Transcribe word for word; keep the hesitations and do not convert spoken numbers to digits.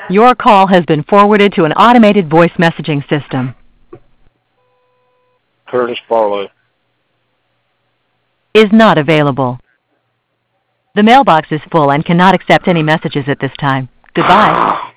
Your call has been forwarded to an automated voice messaging system. Curtis Barlow. Is not available. The mailbox is full and cannot accept any messages at this time. Goodbye.